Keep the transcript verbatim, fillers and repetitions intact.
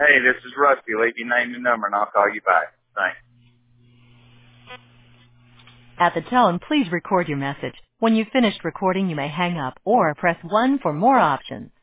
Hey, this is Rusty. Leave your name and number, and I'll call you back. Thanks. At the tone, please record your message. When you've finished recording, you may hang up or press one for more options.